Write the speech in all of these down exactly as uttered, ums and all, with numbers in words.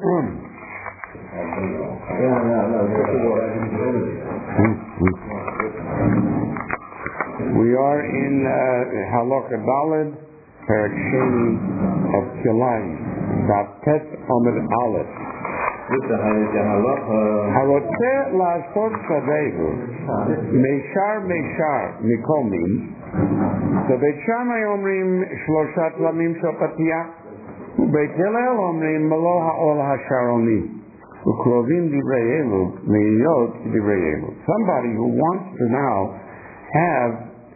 We are in uh, Halakha Daled, Perek Sheni of Kilayim, Tet Amid Aleph. Harotze la'asot sadehu, meishar meishar mikomin. So Beit Shammai omrim shloshat lamim shel patiyah, uBeit Hillel omrim melo ha'ol ha'sharonim. Ukrovim divrei elu, meiyot divrei elu. Somebody who wants to now have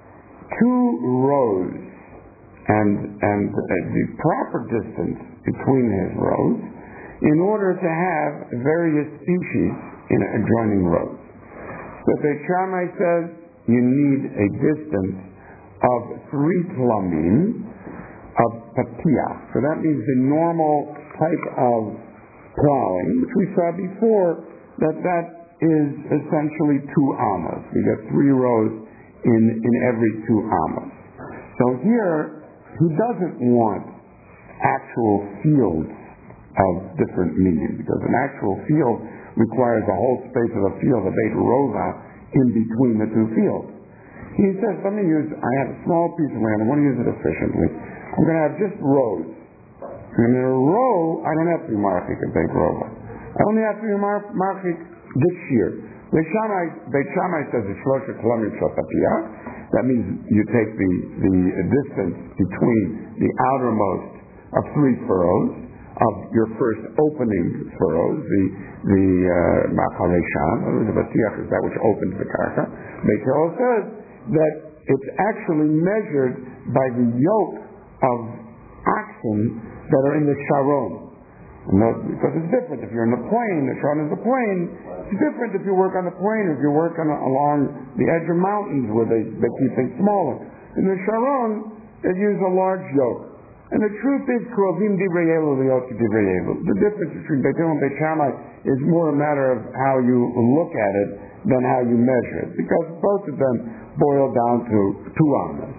two rows and and uh, the proper distance between his rows in order to have various species in adjoining rows. So Beit Shammai says you need a distance of three tlamim of patiyah. So that means the normal type of plowing, which we saw before, that that is essentially two amas. We get three rows in, in every two amas. So here, he doesn't want actual fields of different medium, because an actual field requires a whole space of a field, a beit rova, in between the two fields. He says, let me use, I have a small piece of land, I want to use it efficiently. I'm going to have just rows. And in a row, I don't have to be marchik a beit rova. I only have to be marchik this year. Beit Shammai, Beit Shammai says it's shlosha klamim shel patiyah. That means you take the, the distance between the outermost of three furrows of your first opening furrows, the the ma'acharei sham, the patiyah is that which opens the karka. Beit Hillel says that it's actually measured by the yoke of oxen that are in the sharon. Because it's different if you're in the plain, the sharon is the plain. It's different if you work on the plain, if you work on, along the edge of mountains where they, they keep things smaller. In the sharon, they use a large yoke. And the truth is, krovim divrei elu liot divrei elu. The difference between Beit Hillel and Beit Shammai is more a matter of how you look at it than how you measure it, because both of them boil down to two amas.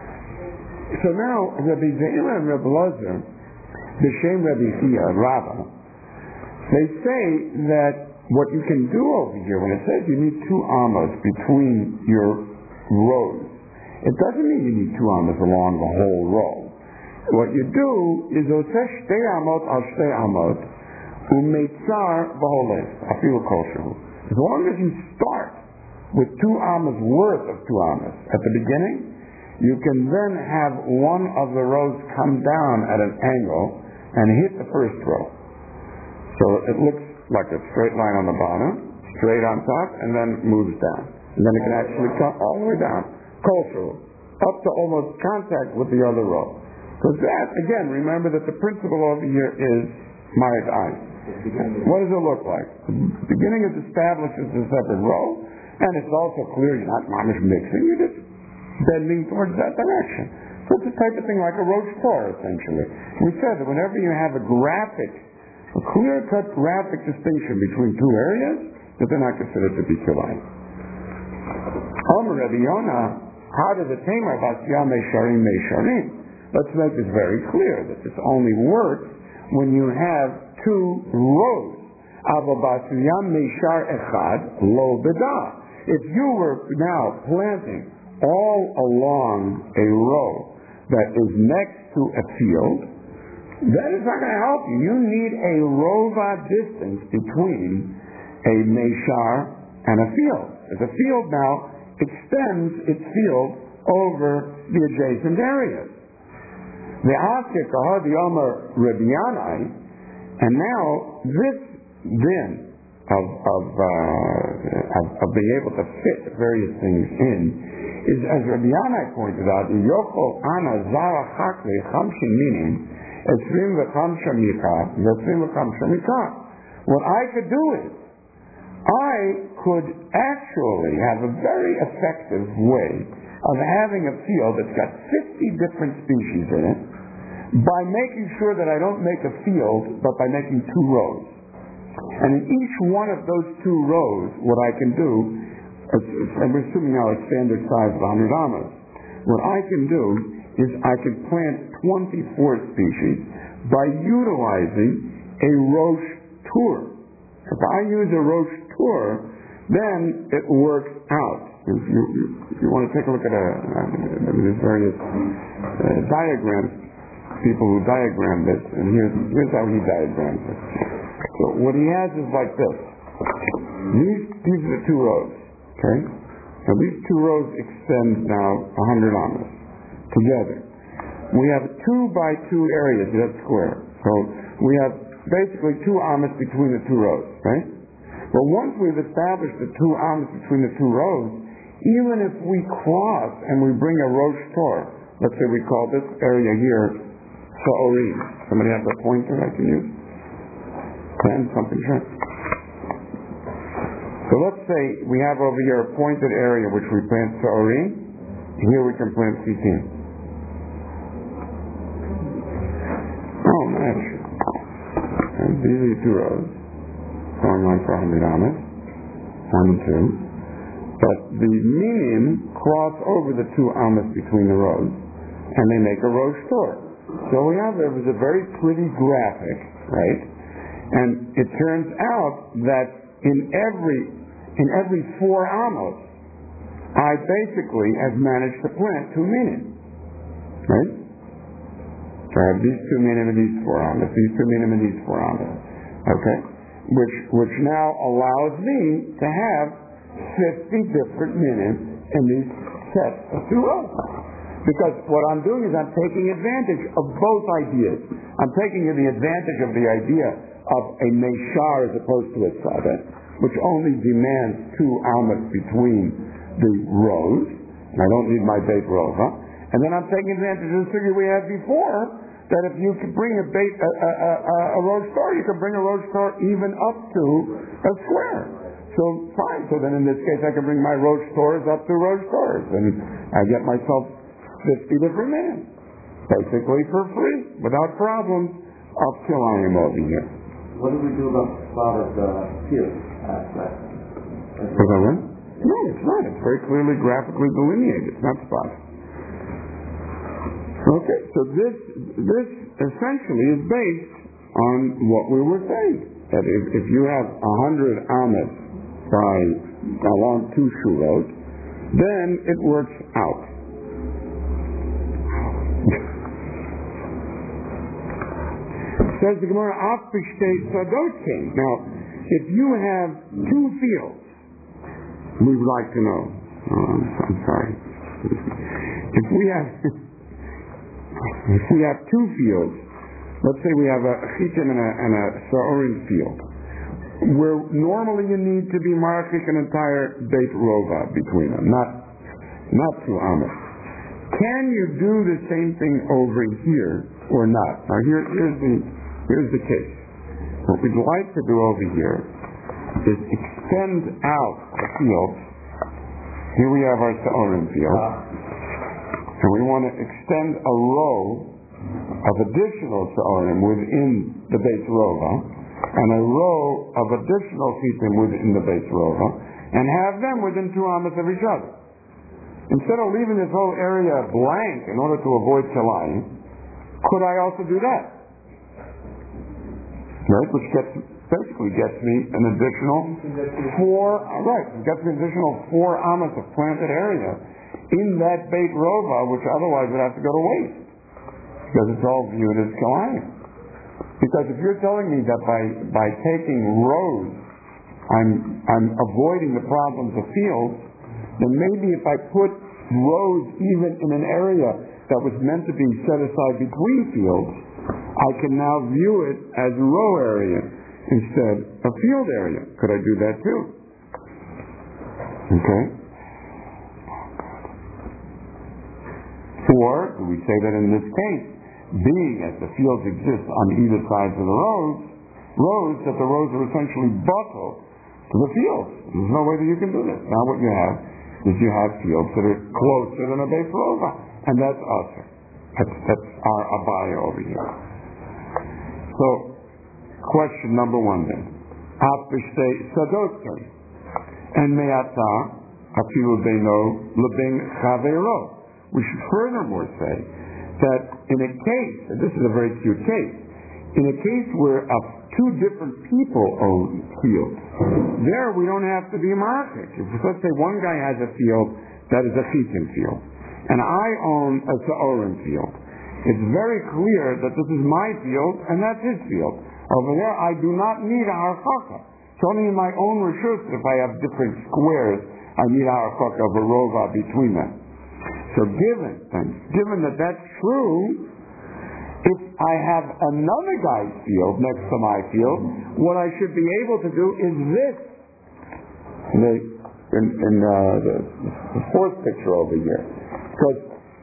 So now, Rabbi Ze'ila and Rabbi Lozer, B'Shem Rabbi Chia, Rava, they say that what you can do over here, when it says you need two amas between your rows, it doesn't mean you need two amas along the whole row. What you do is oseh shtei amot al shtei amot umeitzar v'holes afilu kosher. As long as you start with two amas worth of two amas at the beginning, you can then have one of the rows come down at an angle and hit the first row. So it looks like a straight line on the bottom, straight on top, and then moves down. And then it can actually come all the way down, kosher, up to almost contact with the other row. Because that, again, remember that the principle over here is Mayat Ayin. What does it look like? The beginning is established as a separate row, and it's also clear you're not mamish mixing, you're just bending towards that direction. So it's a type of thing like a roach tor, essentially. We said that whenever you have a graphic, a clear-cut graphic distinction between two areas, that they're not considered to be kilayim. Omer Rabbi Yonah, how does it tame our basiyah meisharim meisharim? Let's make this very clear that this only works when you have two rows. Avobasuyam meishar echad lo beda. If you were now planting all along a row that is next to a field, that is not going to help you. You need a rova distance between a meishar and a field. As a field now extends its field over the adjacent areas. The Asik Kahad Yomer Rabbi Yanai, and now this din of of, uh, of of being able to fit various things in is, as Rabbi Yanai pointed out, Yoko Ana Zara Hakli Chamshin Minim Esrim V'Chamsha Mika Esrim V'Chamsha Mika. What I could do is I could actually have a very effective way of having a field that's got fifty different species in it by making sure that I don't make a field, but by making two rows. And in each one of those two rows, what I can do, I'm assuming now a standard size of one hundred amas, what I can do is I can plant twenty-four species by utilizing a roche Tur. If I use a Rosh Tur, then it works out. If you, if you want to take a look at a, uh, there's various uh, diagrams, people who diagram this, and here's, here's how he diagrams it. So what he has is like this. These, these are the two rows, okay? Now these two rows extend now one hundred amas together. We have two by two areas, that's square. So we have basically two amas between the two rows, right? But once we've established the two amas between the two rows, even if we cross and we bring a Rosh Tor, let's say we call this area here Sa'orim. Somebody have a pointer I can use? Pen, something, sure. So let's say we have over here a pointed area which we plant Sa'orim. Here we can plant Sitim. Oh, nice. And these are the two rows. Going on for one hundred amas. One and two. But the minim cross over the two amas between the rows, and they make a Rosh Tor. So we have there was a very pretty graphic, right? And it turns out that in every in every four amas, I basically have managed to plant two minim, right? So I have these two minim and these four amas, these two minim and these four amas, okay? Which which now allows me to have fifty different minim in these sets of two rows. Because what I'm doing is I'm taking advantage of both ideas. I'm taking the advantage of the idea of a meshar as opposed to a sadet, which only demands two amas between the rows. And I don't need my beit rova. And then I'm taking advantage of the figure we had before, that if you could bring a beit, a, a, a, a Rosh Tor, you could bring a Rosh Tor even up to a square. So fine. So then in this case I can bring my Rosh Tors up to Rosh Tors, and I get myself fifty different men, basically for free, without problems, up till I am over here. What do we do about the spot of the field aspect? Is that right? No, it's not. It's very clearly graphically delineated. It's not spotted. Okay, so this this essentially is based on what we were saying. That if, if you have a hundred amas by along two shulot, then it works out. Says the Gemara, Af b'shtei sadot came. Now, if you have two fields, we would like to know. Oh, I'm, I'm sorry. If we have if we have two fields, let's say we have a chitin and a, and a sa'orin field, where normally you need to be marking an entire beit rova between them, not not two amas. Can you do the same thing over here or not? Now here, here's the here's the case. What we'd like to do over here is extend out the field. Here we have our sa'orim field, and we want to extend a row of additional sa'orim within the beit rova, and a row of additional chitim within the beit rova, and have them within two amas of each other. Instead of leaving this whole area blank in order to avoid kilayim, could I also do that? Right, which gets basically gets me an additional four. Right, gets me an additional four amas of planted area in that beit rova, which otherwise would have to go to waste because it's all viewed as kilayim. Because if you're telling me that by by taking rows, I'm I'm avoiding the problems of fields, then maybe if I put rows even in an area that was meant to be set aside between fields, I can now view it as a row area instead of field area. Could I do that too? Okay. Or do we say that in this case, being as the fields exist on either sides of the rows, rows that the rows are essentially buckled to the fields. There's no way that you can do this. Now what you have is you have fields that are closer than a beit rova, and that's us. That's, that's our abaya over here. So, question number one then. Af b'shtei sadot came. And me'ata afilu beino leben chaveiro. We should furthermore say that in a case, and this is a very cute case, In a case where uh, two different people own fields, there we don't have to be market. If, let's say one guy has a field that is a chitin field, and I own a se'orim field. It's very clear that this is my field and that's his field. Over there, I do not need a harchaka. It's only in my own reshus if I have different squares, I need a harchaka of a rova between them. So given, given that that's true, if I have another guy's field next to my field, what I should be able to do is this. In, the, in, in uh, the, the fourth picture over here. Because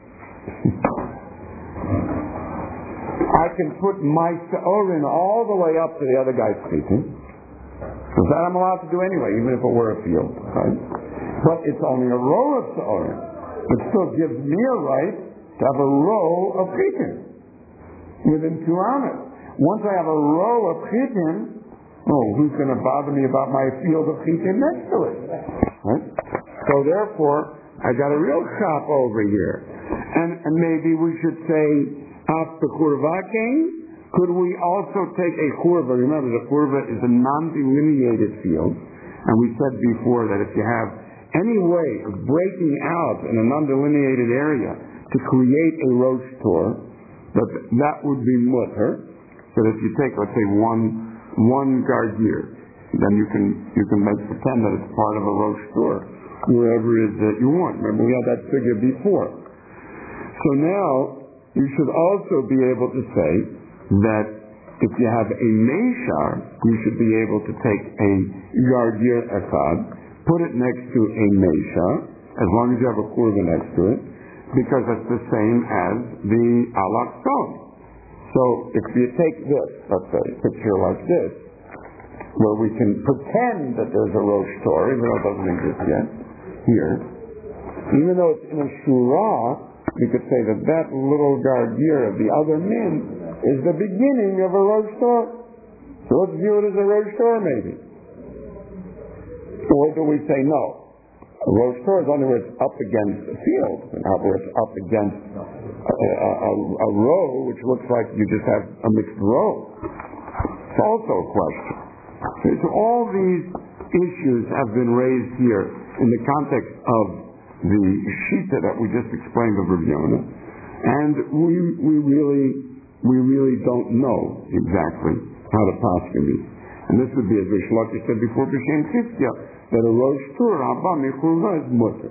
I can put my se'orin all the way up to the other guy's chitin. Because that I'm allowed to do anyway, even if it were a field. Right? But it's only a row of se'orin. It still gives me a right to have a row of chitin within two amas. Once I have a row of chitin, oh, who's going to bother me about my field of chitin next to it? Right? So therefore, I got a real shop over here. And, and maybe we should say, after churvakein, could we also take a churva? Remember, the churva is a non-delineated field. And we said before that if you have any way of breaking out in a non-delineated area to create a rosh tor, that that would be mutter. So that if you take, let's say, one one gardir, then you can you can make pretend that it's part of a rosh tor, wherever it is that you want. Remember, we had that figure before. So now you should also be able to say that if you have a meishar, you should be able to take a gardir echad, put it next to a meishar, as long as you have a kurva next to it, because it's the same as the alak stone. So if you take this, let's say, a picture like this, where we can pretend that there's a rosh tor, even though it doesn't exist yet, here, even though it's in a shura, you could say that that little gardir of the other min is the beginning of a rosh tor. So let's view it as a rosh tor, maybe. Or do we say no? A rosh tor is only where it's up against the field, not where it's up against a, a, a, a row, which looks like you just have a mixed row. It's also a question. So all these issues have been raised here in the context of the shita that we just explained of Rav Yonah, and we we really we really don't know exactly how to paskin these. And this would be, as Rish Lakish said before, B'Shem Tzidkiah, that a rosh tor abba mechurva is mutter.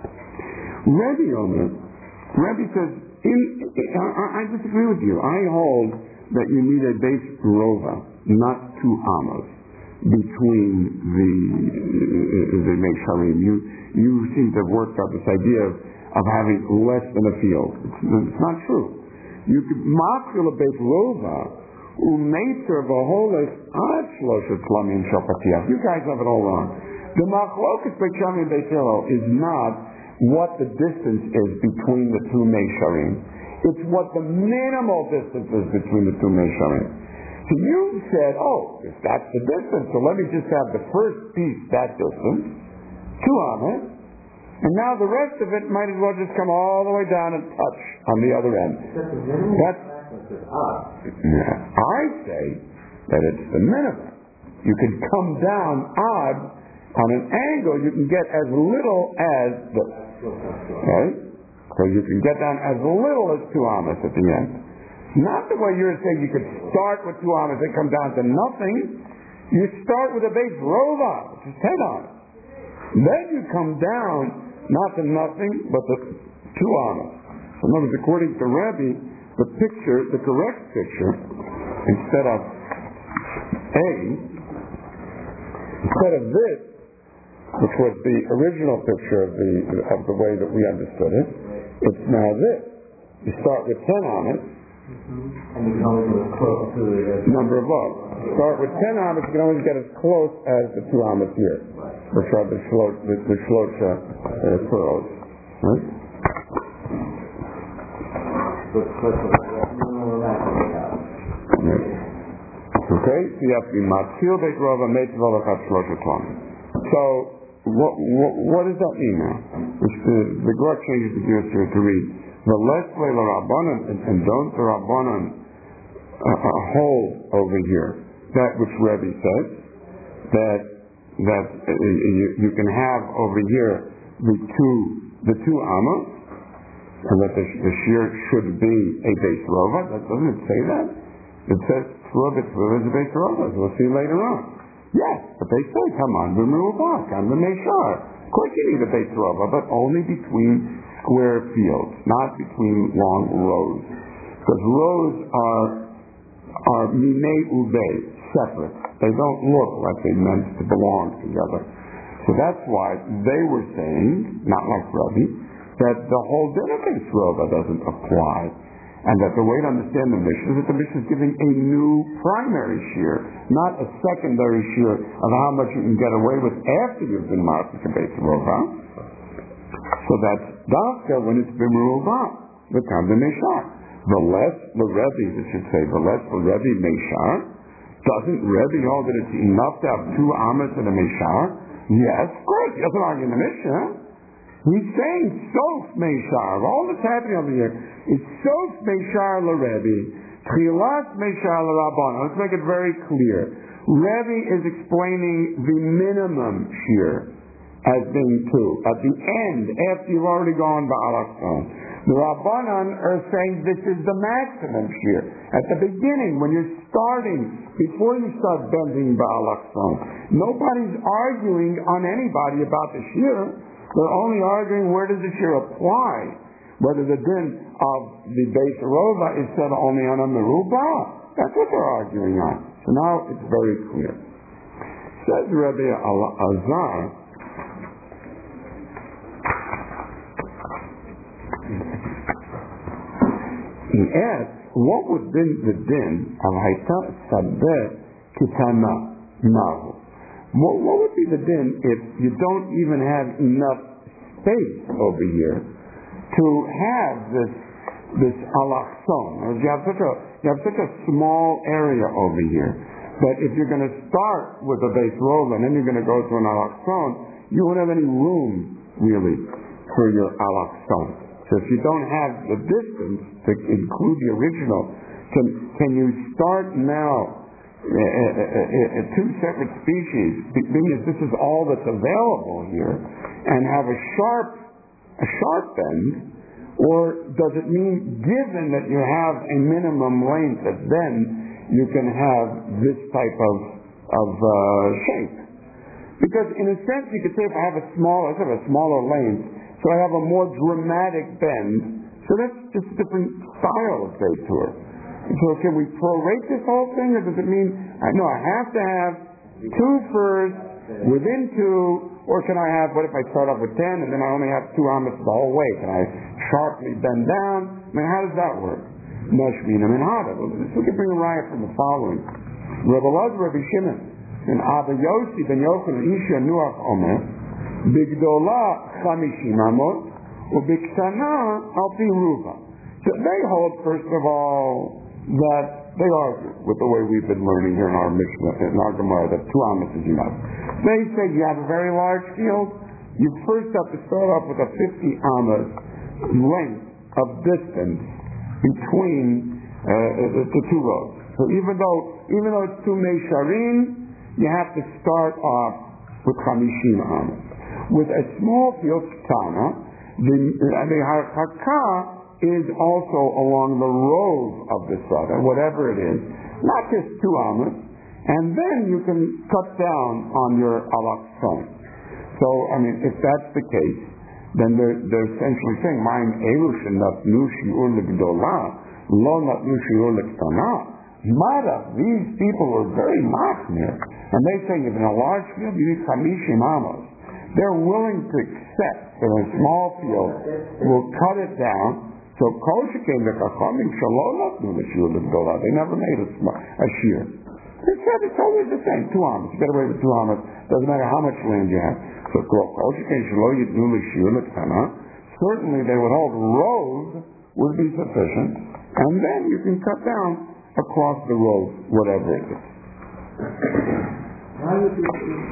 Rebbe Omer, Rebbe says, in, I, I disagree with you. I hold that you need a base rova, not two amas, between the the meisharim. You you seem to have worked out this idea of, of having less than a field. It's, it's not true. You could makil a beit rova umeiter v'holes ad shloshet tlamim shapatiach. You guys have it all wrong. The machlokas beit shammai and beit hillel is not what the distance is between the two meisharim. It's what the minimal distance is between the two meisharim. So you said, oh, if that's the distance, so let me just have the first piece that distance, two amas, and now the rest of it might as well just come all the way down and touch on the other end. That's, yeah, I say that it's the minimum. You can come down odd on an angle, you can get as little as the, right? So you can get down as little as two amas at the end. Not the way you're saying you could start with two amas and come down to nothing. You start with a base rova, which is ten amas. Then you come down, not to nothing, but to two amas. So in other words, according to Rebbe, the picture, the correct picture, instead of A, instead of this, which was the original picture of the of the way that we understood it, it's now this. You start with ten amas, and you can always get close to the number above. Start with ten amas, you can always get as close as the two amas here, which are the shlot, the, the shlosha uh, furrows. Right? Okay, so you have to be matzil beit rova meitzvah lachat shlosha tlamim. So what, what what does that mean now? Which the the Gemara changes the gears here to read the less la rabbanon and, and don't the rabbanon a, a hold over here. That which Rebbe says, that that uh, you, you can have over here the two the two amas, and that the, the shear should be a base rova. That doesn't it say that? It says Tzvah B'Tzvah is a base rova, as we'll see later on. Yes, but they say, come on, B'Merubah, come the Meshar. Of course you need a base rova, but only between square fields, not between long rows. Because rows are are minei ubei, separate. They don't look like they meant to belong together. So that's why they were saying, not like Rabbi, that the whole din of base rova doesn't apply. And that the way to understand the Mishnah is that the Mishnah is giving a new primary shear, not a secondary shear of how much you can get away with after you've been marked to base rova. So that's dafka when it's been merubah, the time the meshar. The less the Rebbe, it should say, the less the Rebbe meshar. Doesn't Rebbe hold that it's enough to have two amas and a meshar? Yes, of course. He doesn't argue in the Mishnah. He's saying sof meshar. All that's happening over here is sof meshar la Rebbe, tchilas meshar la Rabban. Let's make it very clear. Rebbe is explaining the minimum shear as being two. At the end, after you've already gone ba'alachson, the Rabbanan are saying this is the maximum shear. At the beginning, when you're starting, before you start bending ba'alachson, nobody's arguing on anybody about the shear. They're only arguing where does the shear apply. Whether the din of the base rova is said only on a merubah. That's what they're arguing on. So now it's very clear. Says Rabbi Azar, he asks, what would be the din of Haita Sabeh Kitana Mahu? What, what would be the din if you don't even have enough space over here to have this this alachson? You have such a you have such a small area over here that if you're going to start with a base rova and then you're going to go to an alachson, you won't have any room really for your alachson. So if you don't have the distance to include the original, can, can you start now uh, uh, uh, uh, two separate species, being as this is all that's available here, and have a sharp, a sharp bend, or does it mean, given that you have a minimum length, that then you can have this type of of uh, shape? Because in a sense, you could say if I have a smaller, let's have a smaller length, so I have a more dramatic bend. So that's just a different style of base tour. So can we prorate this whole thing, or does it mean, I know I have to have two first, within two, or can I have, what if I start off with ten, and then I only have two amas the whole way? Can I sharply bend down? I mean, how does that work? Mashmina min hada. We can bring a riot from the following. Rabbi Elazar, Rabbi Shimon, and Abba Yossi ben Yochanan Isha Nuach Omer, Bigdola chamishim amot, ubiktana al pi ruva. So they hold, first of all, that they argue with the way we've been learning here in our Mishnah, in our Gemara, that two amas is enough. They say you have a very large field, you first have to start off with a fifty amas length of distance between uh, the, the two rows. So even though even though it's two meisharim, you have to start off with chamishim amas. With a small field, Tana, the, the harkaka is also along the rows of the sada, whatever it is, not just two amas, and then you can cut down on your alachson. So, I mean, if that's the case, then they're, they're essentially saying, Ma'im elush natnu shi'ur l'gdola, lo natnu shi'ur l'ktana. Mara, these people are very machmir, and they say if in a large field you need chamishim amas. They're willing to accept that a small field will cut it down. So Koshikein the Chachamim Shalom Natnu l'Shir l'Gdola. They never made a, a shear. They said it's always the same. Two amas. You get away with two amas. Doesn't matter how much land you have. So Koshikein Shalom Yitnu l'Shir l'Ktana. Certainly they would hold rows would be sufficient, and then you can cut down across the rows, whatever it is. Why would you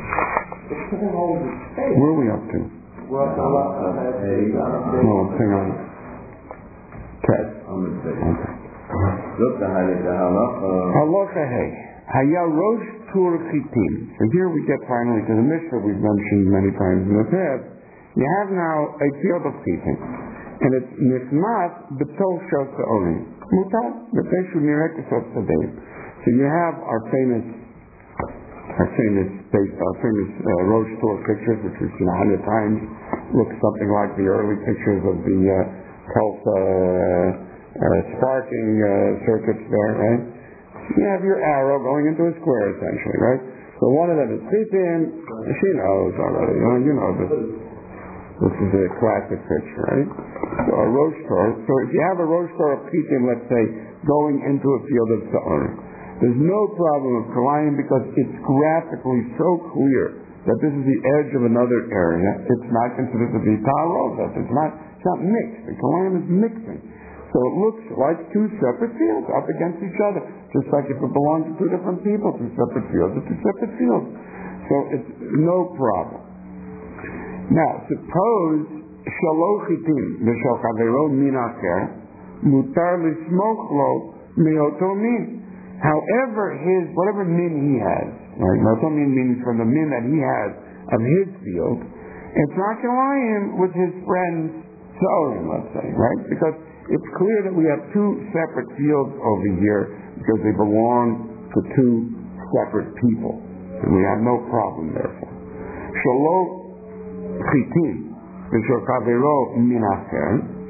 Where are we up to? Well, No, hang on. Ted. I'm going to say. Okay. Look, the Heilige Halacha. Halacha Hey. Haya Rosh Tur Chitim. So here we get finally to the Mishnah we've mentioned many times in the past. You have now a field of chitim, and it's Nifmat B'tol Shel Sa'orim. Mutar B'teshu Nirek Esot Sadeim. So you have our famous, our famous, our famous uh, Rosh Tur pictures, which we've seen a hundred times. Look something like the early pictures of the uh, Tulsa uh, uh, sparking uh, circuits there, right? You have your arrow going into a square, essentially, right? So one of them is chitim. She knows already. You know, you know this. This is a classic picture, right? So a Rosh Tur. So if you have a Rosh Tur of chitim, let's say, going into a field of sa'orim, there's no problem of kalayim because it's graphically so clear that this is the edge of another area. It's not considered to be ta'arozah. It's not. It's not mixed. The kalayim is mixing. So it looks like two separate fields up against each other. Just like if it belongs to two different people, two separate fields, it's two separate fields. So it's no problem. Now, suppose shaloch chitim v'shel chavero min acher mutar lismoch lo me'oto min. However, his whatever min he has, right? Me'oto min means from the min that he has of his field, it's not kalayim with his friend's sa'orim, let's say, right? Because it's clear that we have two separate fields over here because they belong to two separate people. And we have no problem therefore. Shaloch chitim v'shel chavero min acher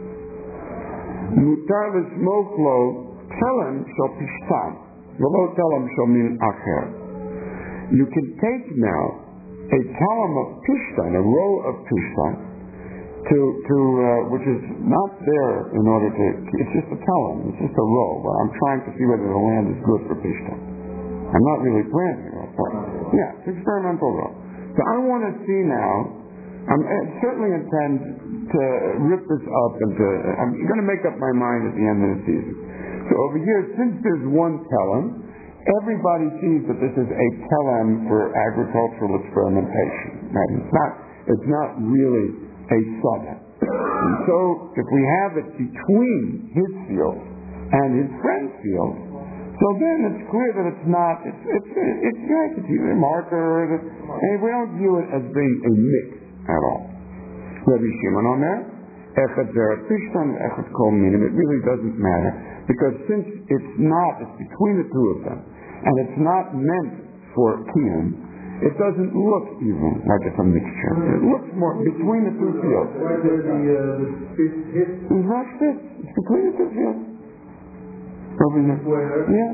mutar l'smoch lo telem shel pishtan v'lo telem shel min acher. You can take now a telem of pishtan, a row of pishtan, to, to uh, which is not there in order to, it's just a telem, it's just a row, but I'm trying to see whether the land is good for pishtan. I'm not really planting it. Yeah, it's experimental row. So I want to see now, I'm, I certainly intend to rip this up and to, I'm going to make up my mind at the end of the season. So over here, since there's one telem, everybody sees that this is a telem for agricultural experimentation. Right? It's not, it's not really a southern. And so if we have it between his field and his friend's field, so then it's clear that it's not, it's it's it's nice to see a marker, and we don't view it as being a mix at all. Rabbi Shimon on there, echad zera pishtan, echad kol minim, it really doesn't matter, because since it's not, it's between the two of them, and it's not meant for kiyum, it doesn't look even like it's a mixture. It looks more between the two fields. Where does the, uh, the fish hit? It's not fit. It's between the two fields. Over here. Where? Yeah.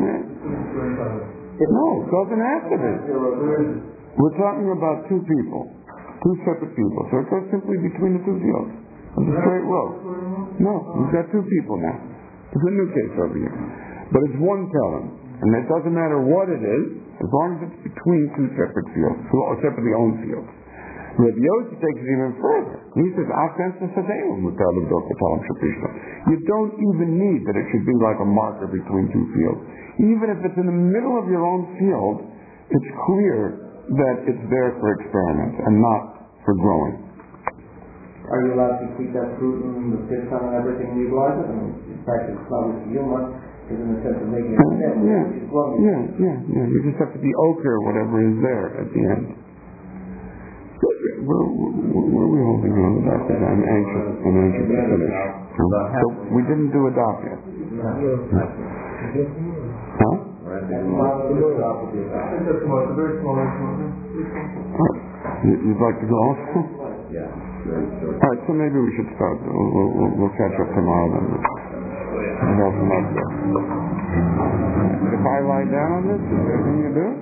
yeah. No, it doesn't have to be. We're talking about two people. Two separate people. So it goes simply between the two fields. It's a straight row. No, we've got two people now. It's a new case over here. But it's one telem. And it doesn't matter what it is, as long as it's between two separate fields, two separately owned fields. Rabbi Yossi takes it even further. He says, you don't even need that it should be like a marker between two fields. Even if it's in the middle of your own field, it's clear that it's there for experiment and not for growing. Are you allowed to keep that fruit in the pit and everything you like it? I mean, in fact, it's not with you much. In the sense of making it uh, yeah, yeah, yeah, yeah. You just have to be ochre, whatever is there at the end. So, where, where, where are we holding on to that? I'm anxious. I'm anxious to finish. Um, so we didn't do a doc yet. Huh? You, you'd like to go also? Yeah. All right, so maybe we should start. We'll, we'll, we'll catch up tomorrow then. And go from up there. If I lie down on this, is there anything you do?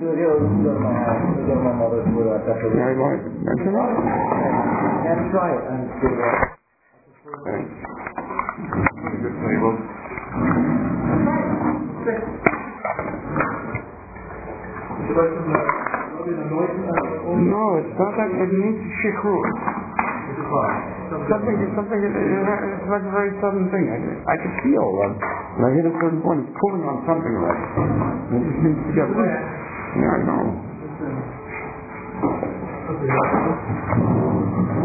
I like it. That's enough. And try it. And Thanks. Good table. No, it's not that it needs shikrut. Something, something, it's like a very sudden thing. I, I can feel that when I hit a certain point, it's pulling on something like it. It just needs to get loose. Yeah, I know.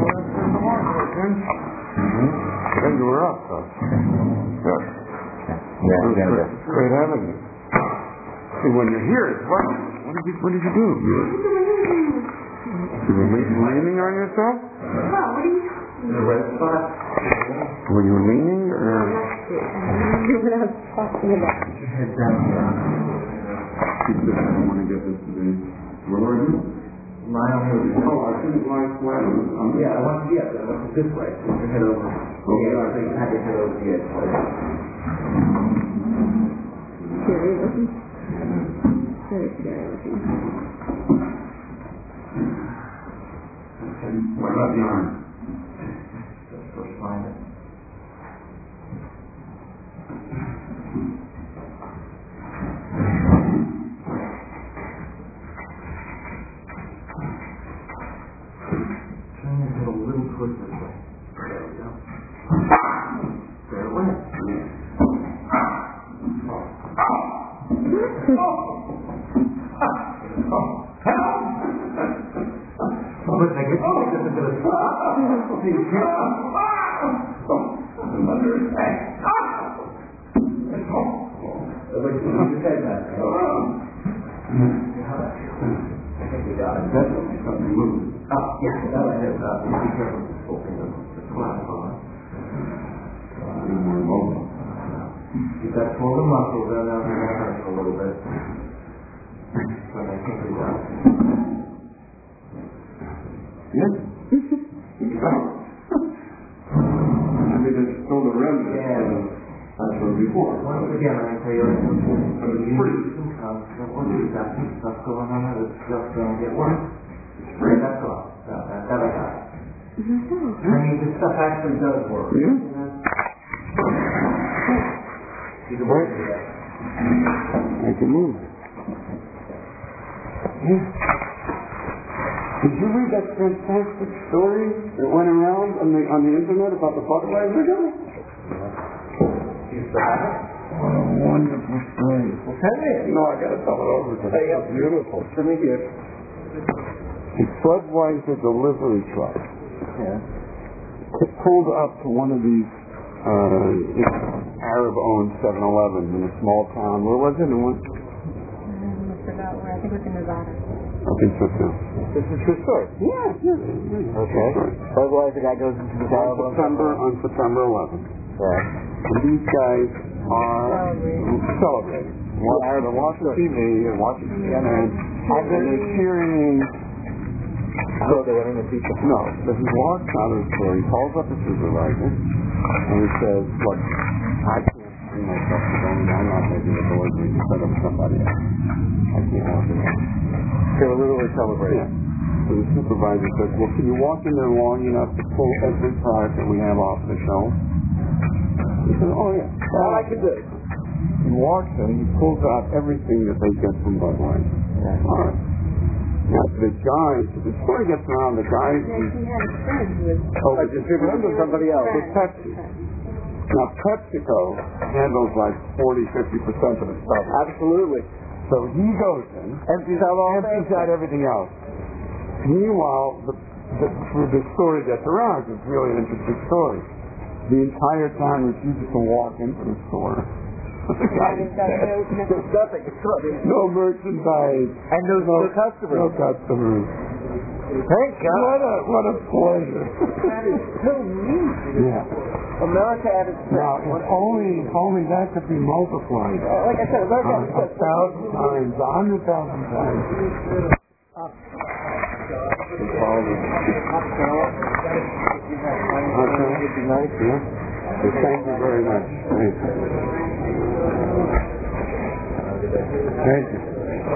Then you were up, though. Good. Yeah, yeah, yeah. Great Avenue. See, when you're here, it's what? What did you, what did you do? You were, you were le- leaning on yourself? The red spot. Were you leaning or? What I was talking about. Head down here. Keep this. I don't want to get this to be. What do I do? Lie on your Oh, I shouldn't lie flat. On the Yeah, I want you, yeah, I want you this way. Put your head over. Okay, I think have your head over the edge. Scary looking. Very scary looking. What about the arm? Just first find it. Turn your head a little towards this way. There we go. There it went. Oh, listen, I guess you think this is going to stop. See, you can't. I'm under attack. Wait, you just said that. How about you? I think we got it. Definitely something moving. Oh, yeah, that I have. Uh, be careful. Open the, the flap on. Be more mobile. You've got to pull the muscles in there and hurt a little bit. But I think we got it. Yes? I mean, there's still the remnants Yeah. of from before. Once again, I tell you, But it's free. some constant, what is that? Some stuff going on there that's just going to get worse. Free, that's all. That, that, that I got. I mean, this stuff actually does work. Yeah. You can work with that. I can move. Yeah. Did you read that fantastic story that went around on the on the internet about the Budweiser guy? You still have it? What a wonderful story. Well, tell me it. No, I gotta tell it over to you. Hey, yeah. Beautiful. Let me hear. The Budweiser delivery truck Yeah. pulled up to one of these uh, Arab-owned seven elevens in a small town. Where was it? In what? I forgot where. I think it was in Nevada. I think so too. This is true story. Yeah, yeah. Okay. Otherwise, the guy goes into the On September, on September eleventh. Yeah. And these guys are Celebrating. celebrating. Well, they're watching T V and watching C N N, and they're cheering. So they went in and teach No, so he walks out of the store, he calls up the supervisor, and he says, look, I can't bring myself to go in, I'm not making a delivery instead of somebody else. I can't help it. They were literally celebrating. Yeah. So the supervisor says, well, can you walk in there long enough to pull every product that we have off the shelf? He said, oh yeah. All I could do. He walks in, he pulls out everything that they get from Budweiser. Yeah. All right. Now, the guy, the story gets around, the guy Yeah, is he had a friend who was... oh, I distributed to somebody else. with Pepsi. Now, PepsiCo handles like forty, fifty percent of the stuff. Absolutely. So he goes in, Empties out all empties out everything else. Meanwhile, the, the, the story gets around, it's really an interesting story. The entire town refuses to walk into the store. There's nothing. No merchandise. And there's no, no customers. No customers. Thank God. What a, what a pleasure. That is so neat. Yeah. America at its Now, best. if only, if only that could be multiplied. Uh, like I said, America A, at its a best. thousand times, a hundred thousand times. They call it. Okay. Would be nice. Yeah. So thank you very much. Thank you. Thank you.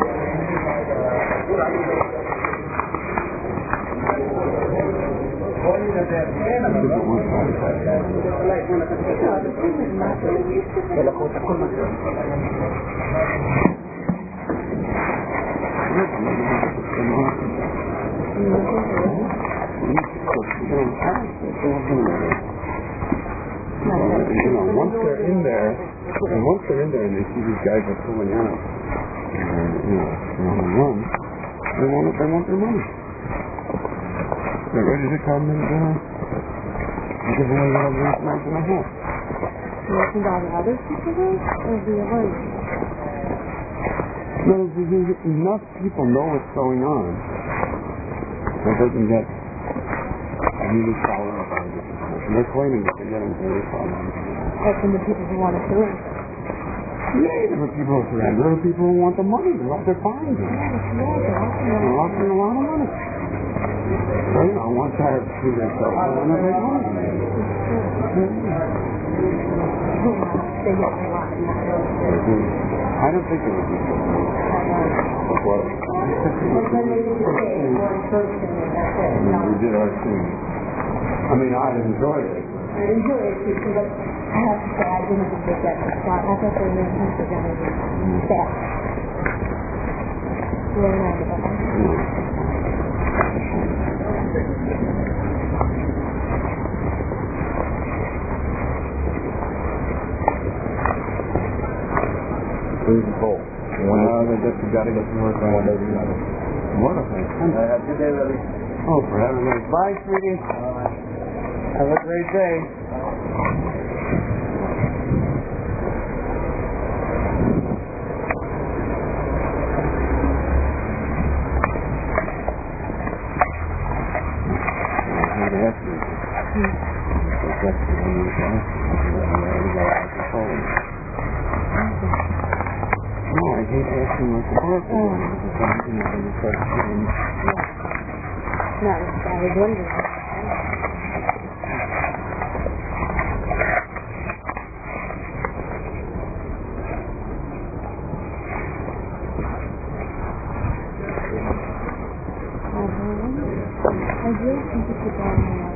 You know, once they're in there, and once they're in there and they see these guys are pulling out, and, you know, on the run, they want it, they want their money. They're ready to come and uh, give away whatever information they have. information about other people or the alert? Well, enough people know what's going on that they can get really followed by this information. They're claiming that they're getting really followed. Or from the people who want to do it? Yeah, there are people who surrender. There are people who want the money. They're out there buying it. They're offering a lot of money. So, you know, once I have to see themselves, I want to make money. They get a lot. I don't think it would be so. What? We did our thing. I mean, I enjoyed it. I enjoyed it too, but I have to say I didn't even get that spot. I thought they were represented that. Really nice about that. Who's the goal? Well, they just got to get to work on one day or the other. Wonderful. Have a good day, Willie. Oh, for heaven's sake. Bye, sweetie. Have a great day. No, I hate asking what the book is. You know, when you start getting... No, I was wondering. I really think it's a bad one.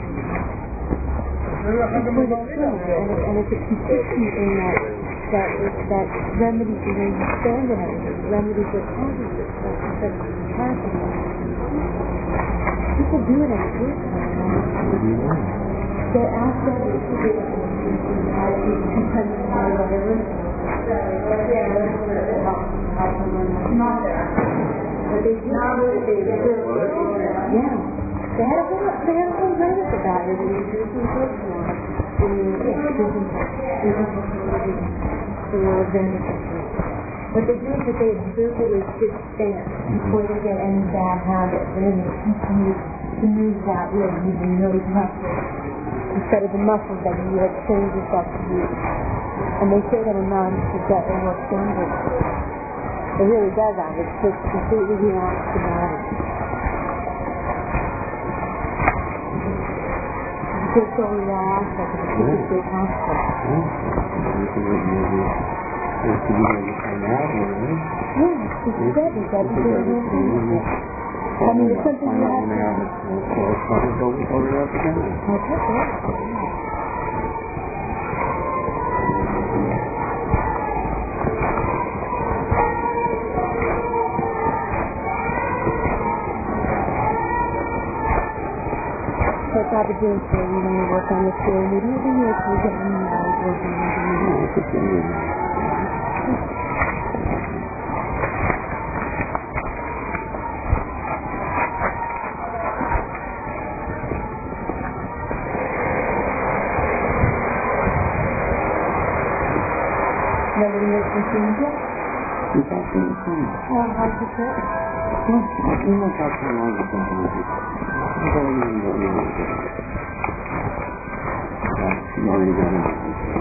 And it's a consistency in that that that remedy for where you stand in it, remedy for causes it, instead of happening. People do it on a person. They ask them to do it sometimes whatever. Not there. But they do it. Yeah. They had a whole, they had a whole Reddit about it, and they do some personal. In the what they do is that they observe it as good stance before they get any bad habits, and then they continue to move that way using those muscles instead of the muscles that you have trained yourself to use. And they say that a nun should get a more standard. It really does that. It's just completely relaxed the body. It's so relaxed, like it's a good posture. It's to be able to find out, really. Yeah, it's steady. That's a good idea. I mean, it's something you have to do. So it's probably over, over up again. Okay, good. So Papa James said we want to work on the school meeting. Every year we get one of those working on the meeting. It's a good idea. Nobody makes me feel good. You got to the phone. Oh, how's the trip? Well, you know how to long the company is. I don't even know what you want to do. You already got it.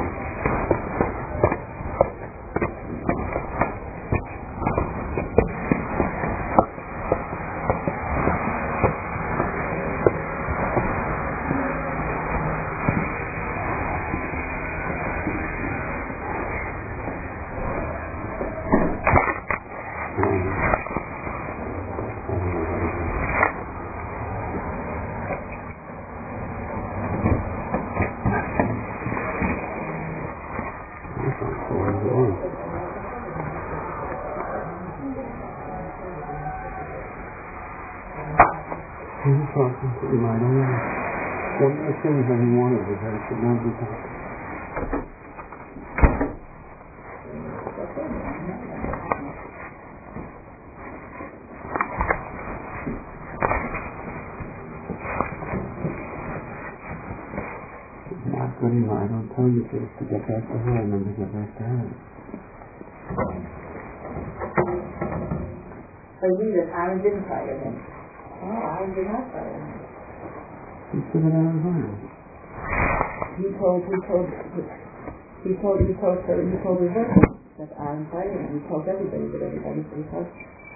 You might know. One of the things that he wanted was that it should not be talking. It's not good. anyway, I don't tell you this to get back to her and then to get back to her. So we that Aaron didn't fire him. Oh, Aaron did not fire him. He said it out of line. He told, he told, he told, he told, he told, he told his husband that Aaron fired him. He told everybody that everybody said he told.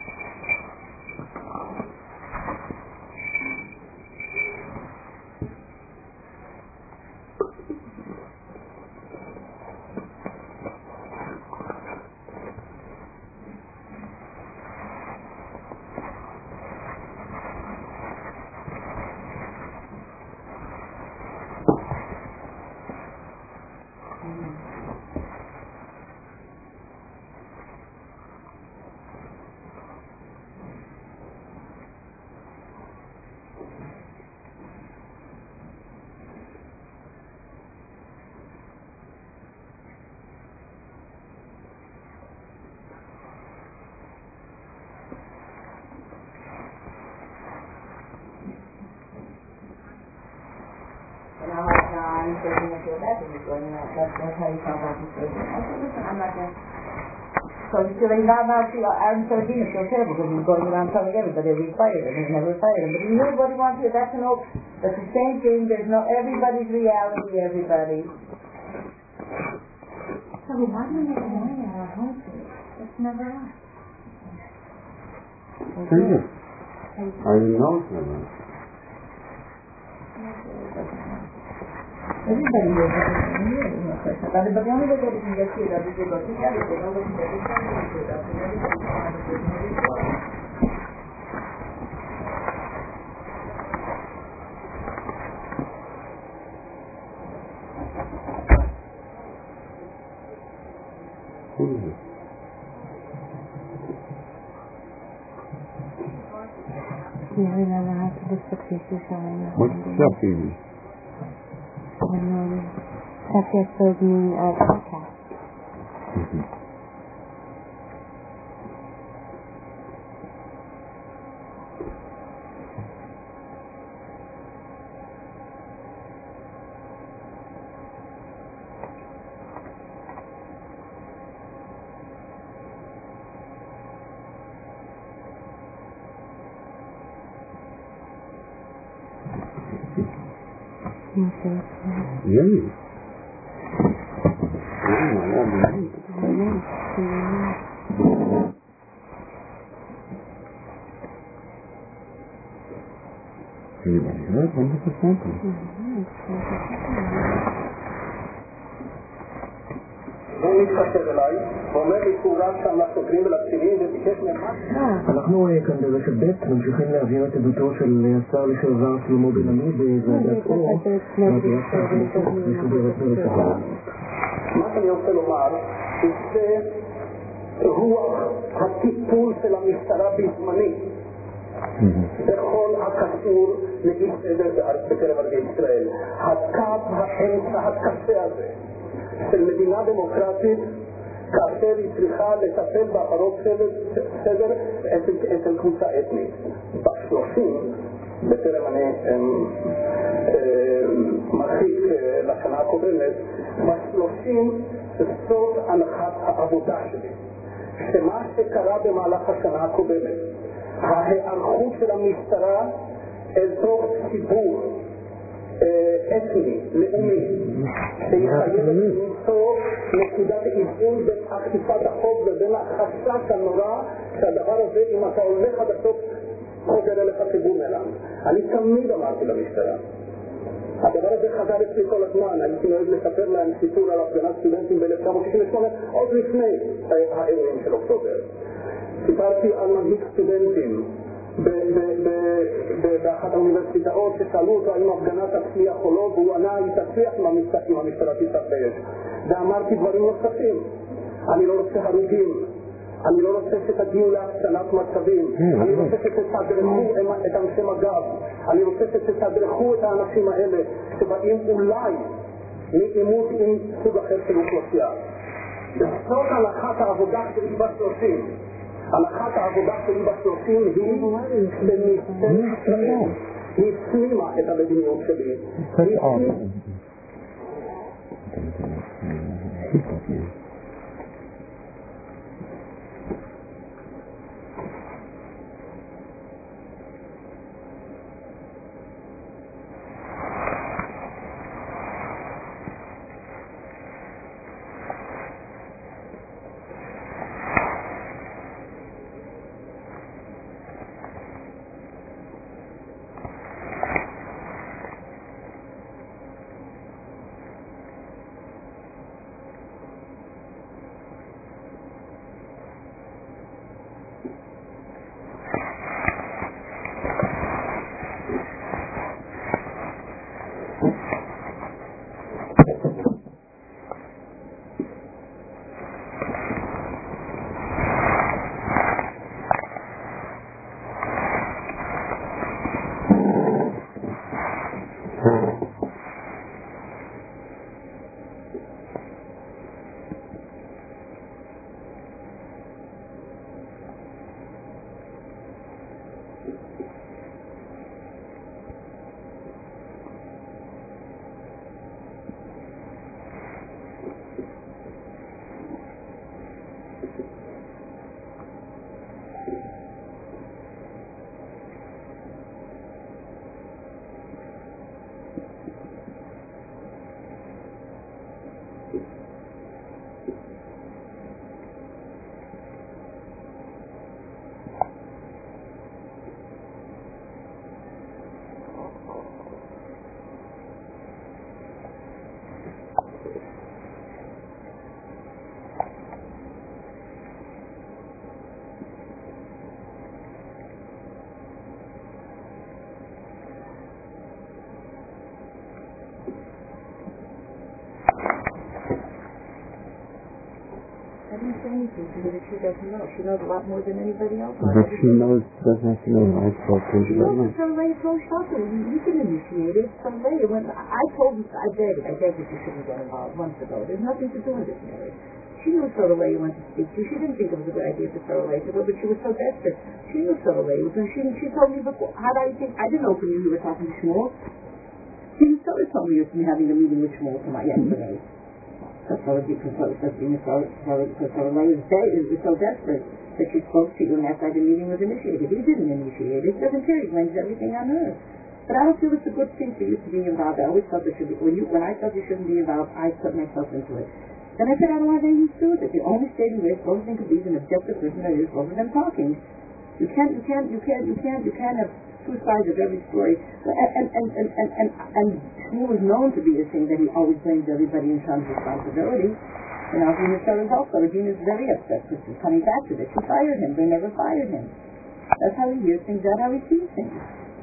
I'm taking it to a bathroom is going out. That's, that's how you talk about the situation. I said, listen, I'm not going to... So you feel like now, now, see, Aaron Sorrentino feels terrible because he's going around telling everybody that he fired him. He's never fired him. But you know what he wants to do? That's an old... That's the same thing. There's no... Everybody's reality, everybody. So why do we make a money out of our home food? It's never us. Thank you. I didn't know it's never us. Everybody knows that it's no question about it, but the only way that we can get cleared up is to go together. They don't look at every time we cleared up, and everybody's trying to get moving forward. Who is it? You remember how to just fix issues showing up. What's up, Phoebe? And um, Katya showed me a podcast. Mm-hmm. Okay. Yummy. Oh, I love that. Anybody heard? one hundred percent. הוא מתקשר אליי ואומר לי שהוא רב שם לשוטרים ולקצינים וביקש מהם אנחנו כאן ברשת ב' ממשיכים להעביר את עדותו של השר לשעבר שלמה בן-עמי בוועדת אור מה שאני רוצה לומר זה רוח הטיפול של המשטרה בזמני בכל הקשור לאי סדר בקרב ערבי ישראל הקו האמצע הקשה הזה של מדינה דמוקרטית כאשר היא צריכה לטפל בהפרות סדר אצל קבוצה אתנית. בשלושים, בטרם אני מרחיק לשנה הקודמת, בשלושים זאת הנחת העבודה שלי. שמה שקרה במהלך השנה הקודמת, ההיערכות של המשטרה אל תוך ציבור אתני, לאומי, שיחייב למצוא נקודת איזון בין אכיפת החוק ובין החשש הנורא שהדבר הזה, אם אתה הולך עד הסוף, חוזר אליך ציבור מלם. אני תמיד אמרתי למשטרה. הדבר הזה חזר אצלי כל הזמן, הייתי נוהג לספר להם סיפור על הפגנת סטודנטים ב-אלף תשע מאות שישים ושמונה, עוד לפני האירועים של אוקטובר. סיפרתי על מנהיג סטודנטים באחת האוניברסיטאות ששאלו אותו האם הפגנה תצליח או לא והוא ענה היא תצליח אם המשטרה תתפייש ואמרתי דברים נוספים אני לא רוצה הרוגים אני לא רוצה שתגיעו להקצנת מצבים אני רוצה שתתדרכו את אנשי מג"ב אני רוצה שתתדרכו את האנשים האלה שבאים אולי מעימות עם סוג אחר של אוכלוסייה זאת הנחת העבודה שלי בשלושים הנחת העבודה שלי בשלושים היא במשטרת ישראל היא הפנימה את המדיניות שלי Anything to her that she doesn't know. She knows a lot more than anybody else. But she knows, doesn't have to know life focus. She knows that Soleil told Shaka, you've been initiated. Soleil, when I told you, I begged, I begged that you shouldn't get involved months ago. There's nothing to do with this marriage. She knew Soleil went to speak to. She didn't think it was a good idea for Soleil to go, but she was so desperate. She knew Soleil was, and she, she told me before, how do I think, I didn't know from you you were talking to Shmuel. She Soleil told me you were having a meeting with Shmuel tonight, yesterday. So Soleil, because Soleil is so desperate that she spoke to you and after the meeting was initiated. He didn't initiate it. He doesn't care. He blames everything on her. But I don't feel it's a good thing for you to be involved. I always felt it should be. When you, when I felt you shouldn't be involved, I put myself into it. Then I said I don't have anything to do with it. The only stating risk, only thing could be is an objective person that is both of them talking. You can't, you can't, you can't, you can't, you can't have two sides of every story. And and and and and, and Shmuel was known to be the thing that he always blames everybody in terms of responsibility. And now Dina started also. Dina's very upset because she's coming back to this. She fired him. They never fired him. That's how he hears things. That's how he sees things.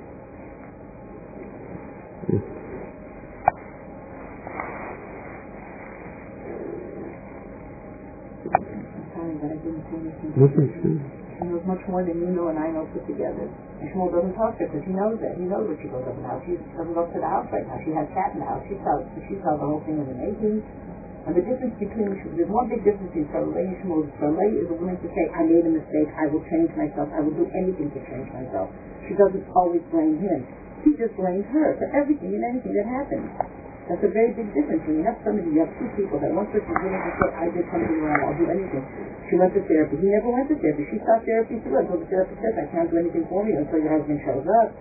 I'm sorry that I didn't say anything. She knows much more than you know and I know put together. And Shmuel doesn't talk to her because he knows that. He knows what she goes up in the house. She doesn't go up to the house right now. She has Cat in the house. She saw, she saw the whole thing in the making. And the difference between, there's one big difference between Soleil and Shmuel. Soleil is willing to say, I made a mistake. I will change myself. I will do anything to change myself. She doesn't always blame him. He just blames her for everything and anything that happens. That's a very big difference. When you have somebody, you have two people that one person's willing to say, I did something wrong, I'll do anything. She went to therapy. He never went to therapy. She stopped therapy too. Until the therapist says, I can't do anything for you until your husband shows up.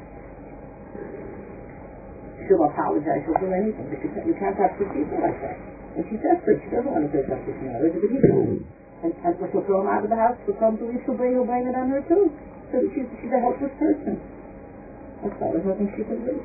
She'll apologize. She'll do anything. But you can't, you can't have two people like that. And she's desperate. She doesn't want to break up this marriage. But he doesn't. And, and so she'll throw him out of the house. She'll come to leave. She'll blame, he'll blame it on her too. So she's, she's a helpless person. That's all. There's nothing she can do.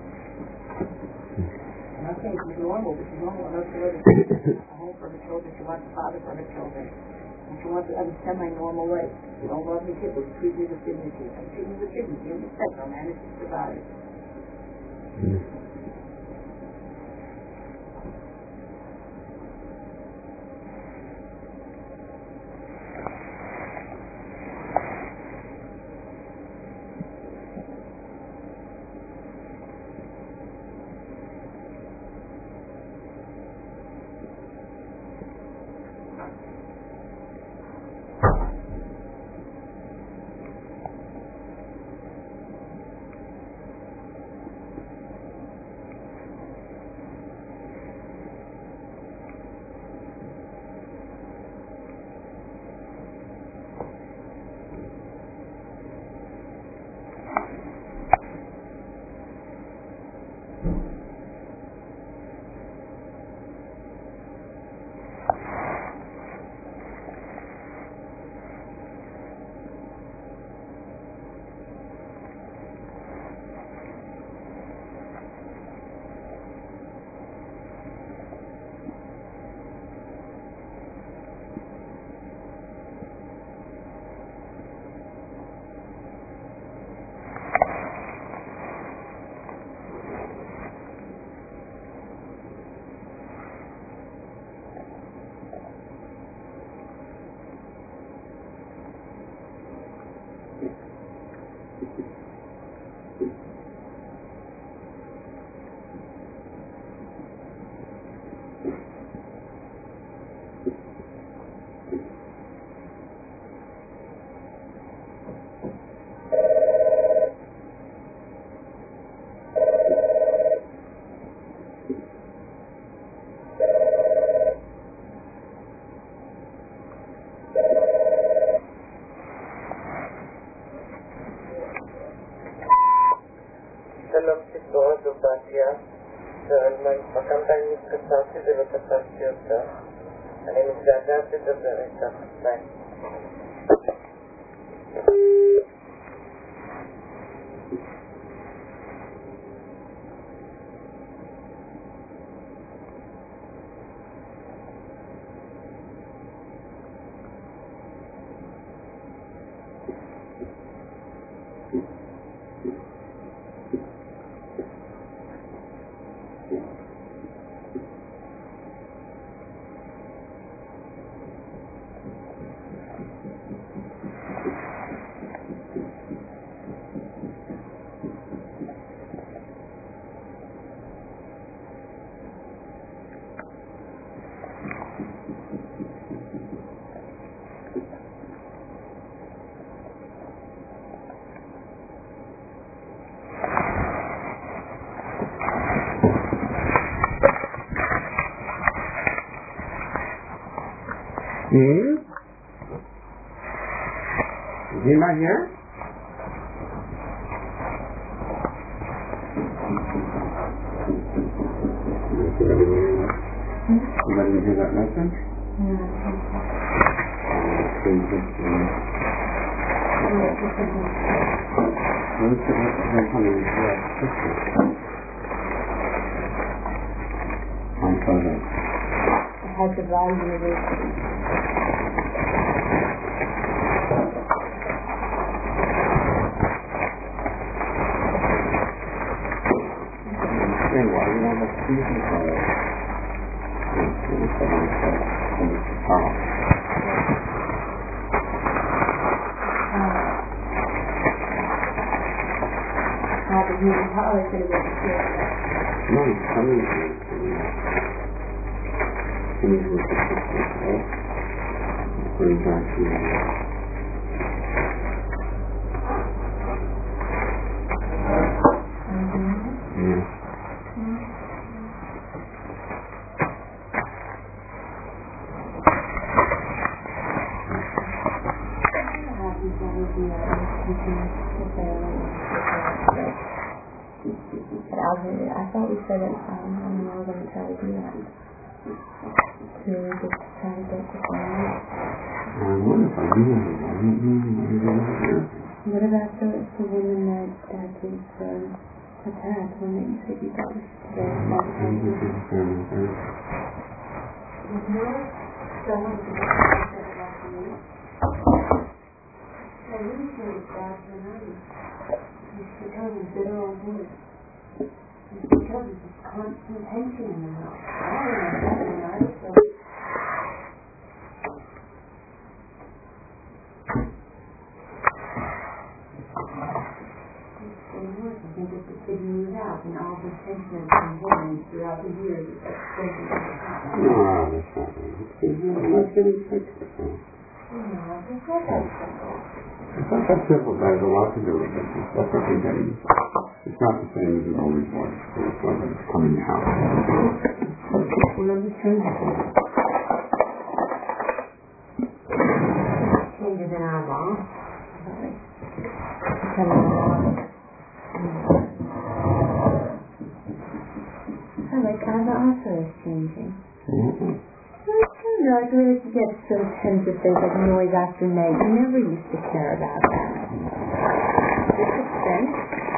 I'm not saying she's normal, but she's normal enough to let her a home for her children. She wants a father for her children. And she wants it in a semi-normal way. You don't love me, kid, but you treat me with dignity. And treat me with dignity. You respect her, man. It's just about it. שלום ציפור דובטיה, ומקמת אני התקצרתי ולקצרתי אותך. אני מתגעגעת לדבר איתך. ביי. Hmm? Is he not here? Somebody hear that message? No. I had to buy university. No, he's coming to you. He's with the sister, right? Bring back to you. Yeah. I thought we said it, um, I mean, I was going to try to do that. To just try to get the family. I wonder if I do that. I don't know. What about the, the woman that, that is, um, attacked, when that you said you got today? I really feel it's bad for me. It's because of bitter old wood. It's because of this constant tension in the house. I don't know that when I was so... I think if the kid moves out and all this tension has been building throughout the years, it's like breaking the house. No, that's not right. It's getting fixed. No, it's not that simple. It's not that simple, but it has a lot to do with it. That's what they're getting. It's not the same as it always was. It's not that it's coming out. Okay, well, I'm just trying to do it. Changes in our law. Coming out. I like how the offer is changing. Mm-hmm. I don't know, I really get so tense of things like noise after night. I never used to care about that. This is sense.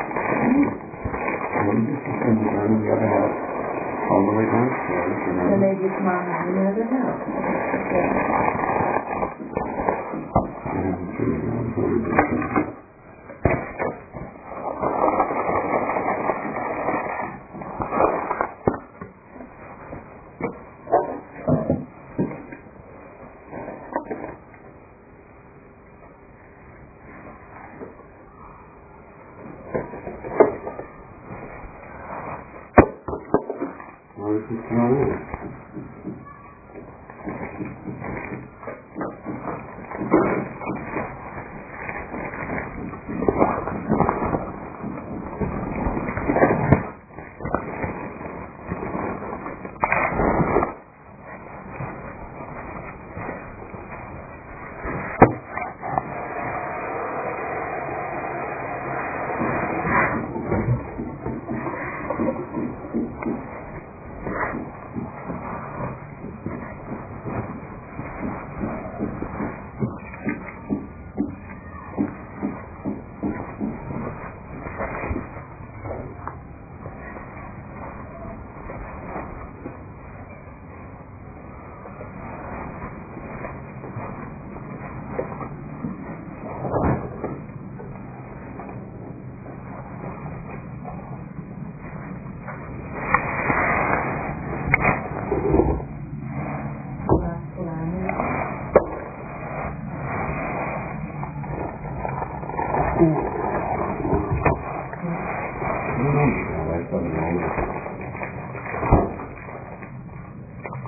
Well, you just spend the time in the other house all the way downstairs, you know. So maybe it's mom in the other house. I haven't seen it. I'm very good.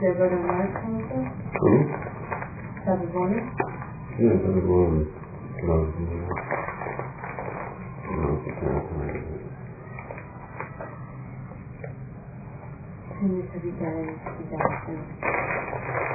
there go to Mars also? Hmm? Seven one? Yeah, seven one. Close. Can you have you done any that?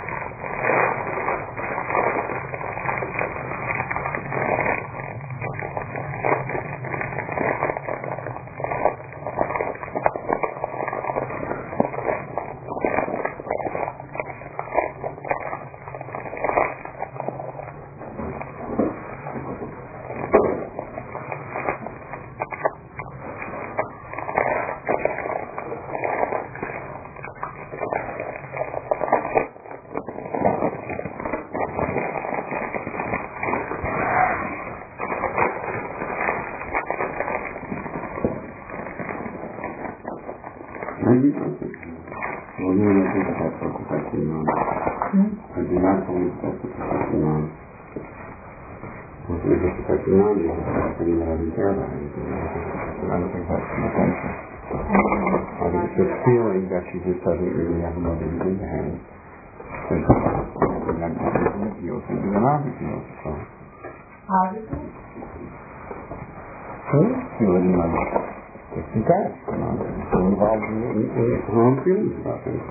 Feeling that she just doesn't really have another in the hand. And that feels to be an obvious so. Obviously? So, feeling like just in that, you know, so involved in, in, in her own feelings about things.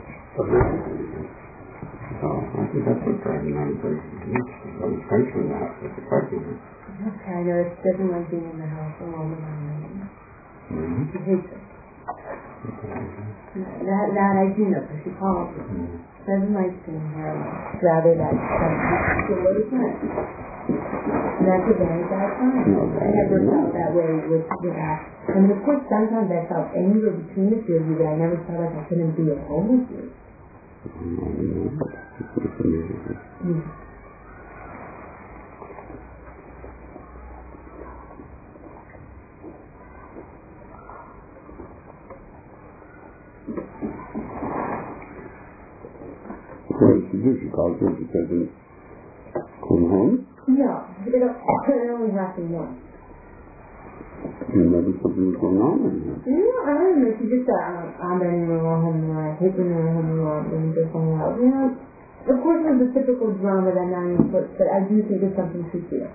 So, I think that's what's driving out of the attention in that, that's affecting her. Okay, I know it's doesn't like being in the house alone with my mom. Mm-hmm. She hates it. That, that I do know, because she calls me. Mm-hmm. Doesn't like being here alone. Rather that she feel what is meant. And that's a very bad sign. No, I never felt that way with, with that. I mean, of course, sometimes I felt anger between the two of you, but I never felt like I couldn't be at home with you. Mm-hmm. What did she do? She called you and she said, come home? No, it, it only happened once. And maybe something was going on in here. No, I don't know. She just said, I'm ready to go home and I hate when you're home alone and just hang out. You know, of course it was a typical drama that nine puts, but I do think it's something to feel.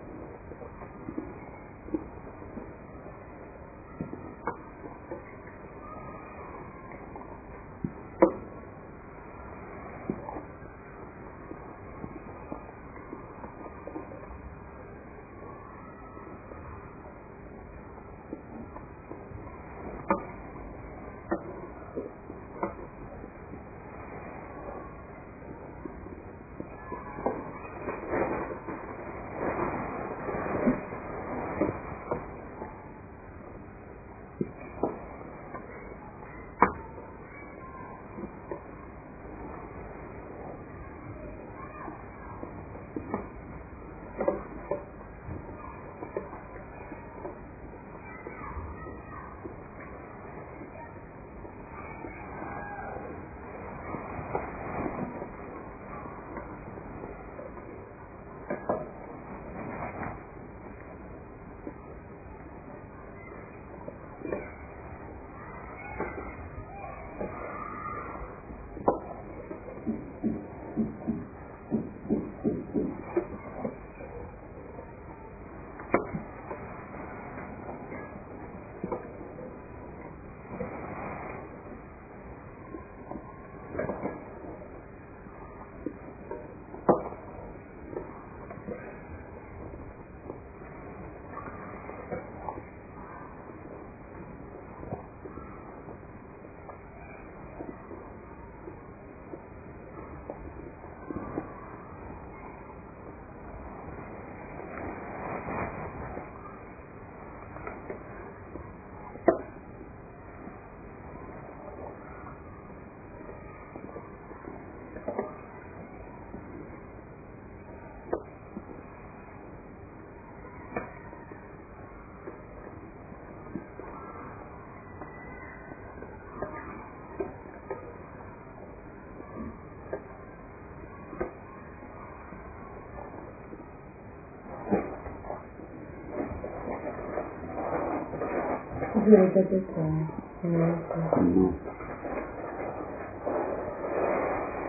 Very good this time. Mm-hmm.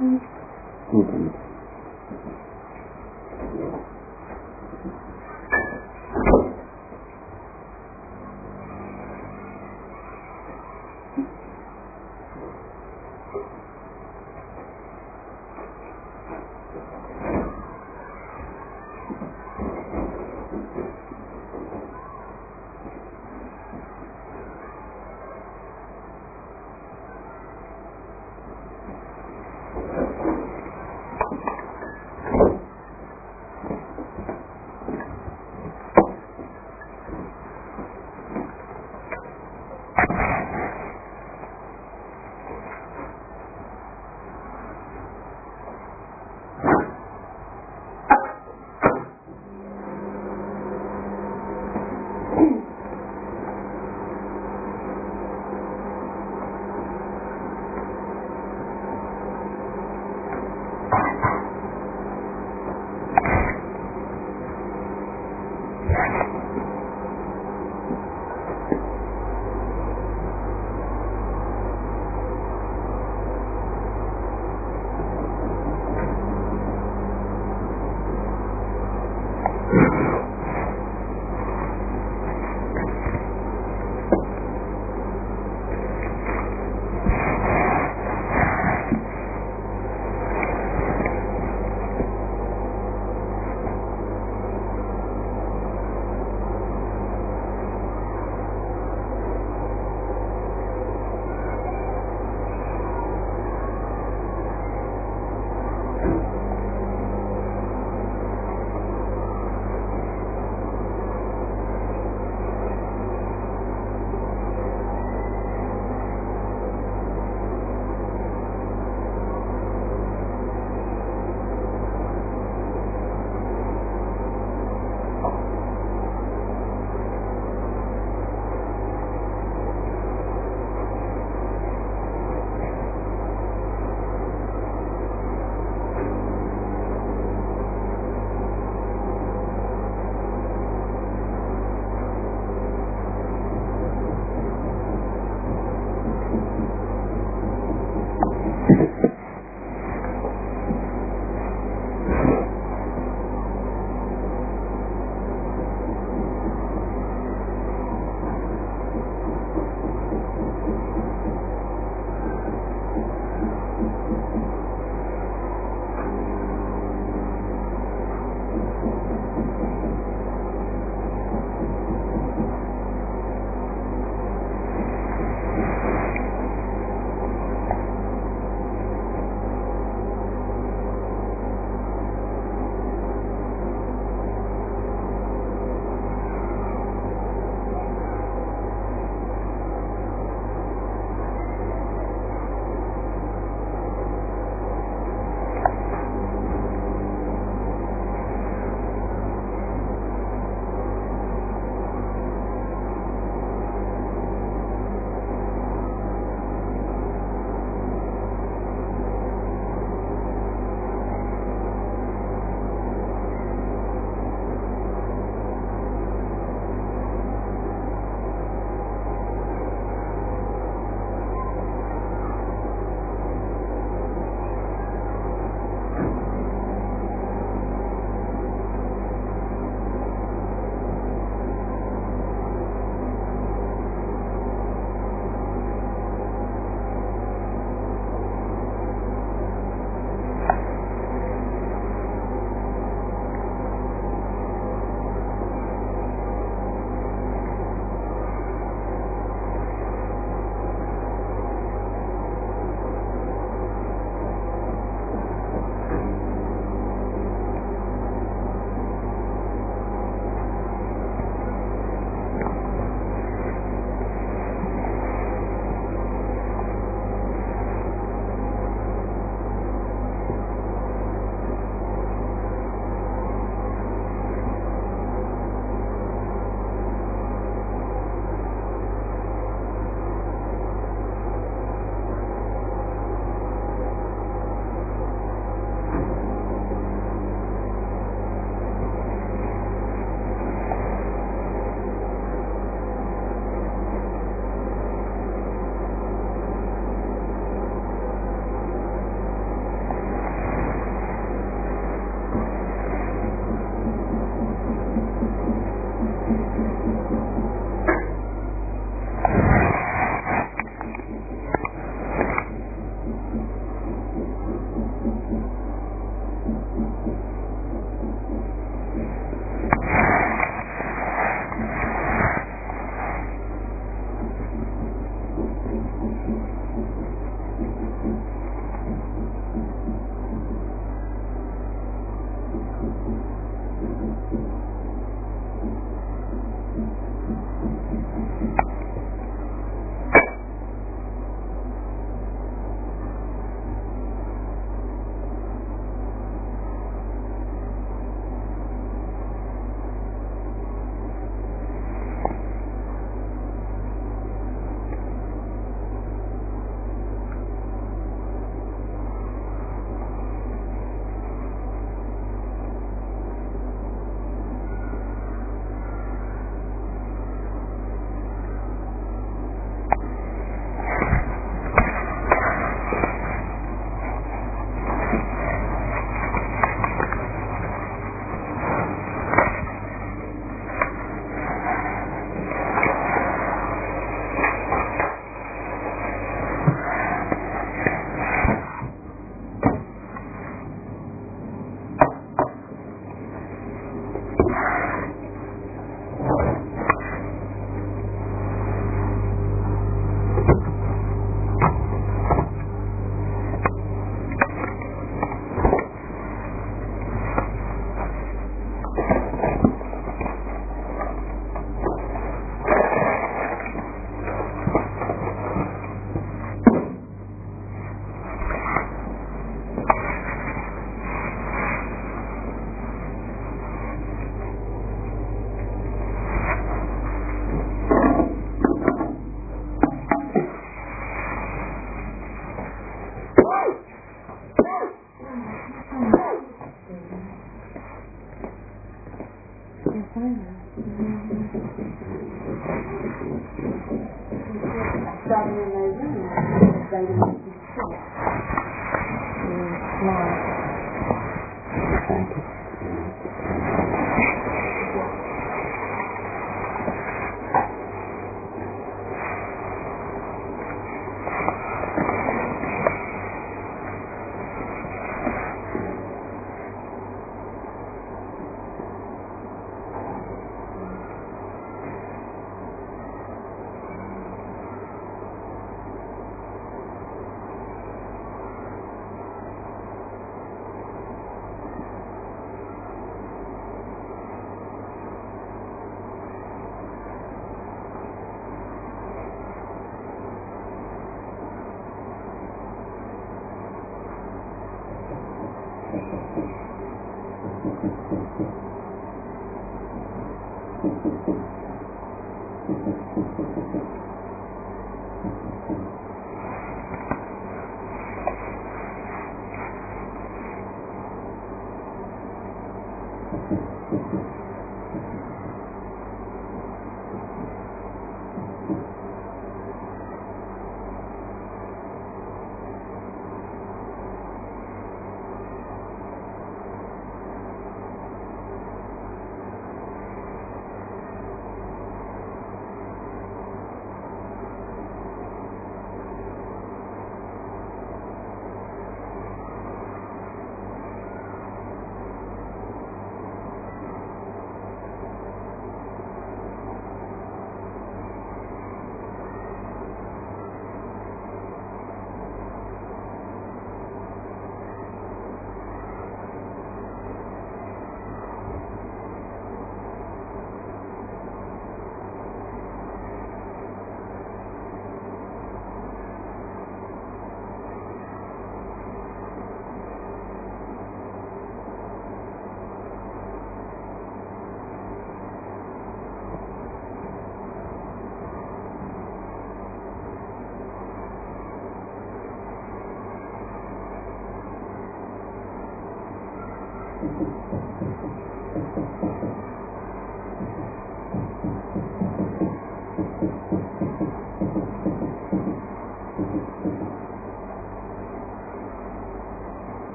Mm-hmm.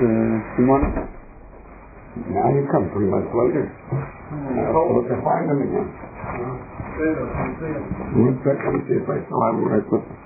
uh, Simone. Now you come three months later. I have to look to find them again. One second, let me see if I still have them where I put them.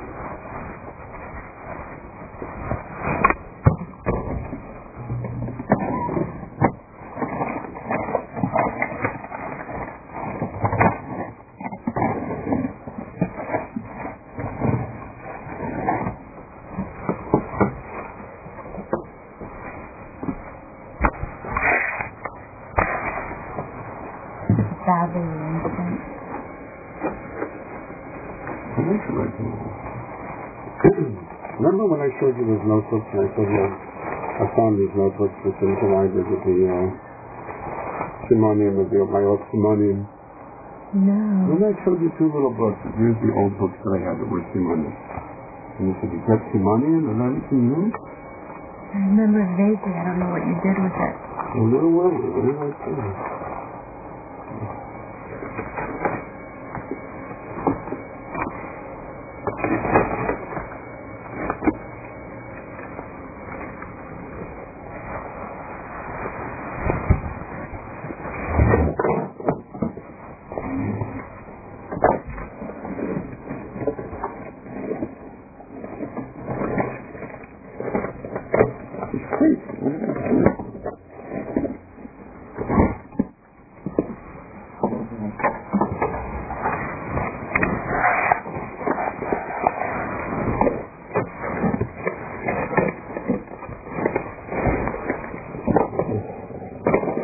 Remember when I showed you those notebooks and I said, well, I found these notebooks with the language of the uh, Simonium, of the, my old Simonium? No. Then I showed you two little books. Here's the old books that I had that were Simonium. And you said, is that Simonium? Is that anything new? I remember vaguely. I don't know what you did with it. A little well, what did I do?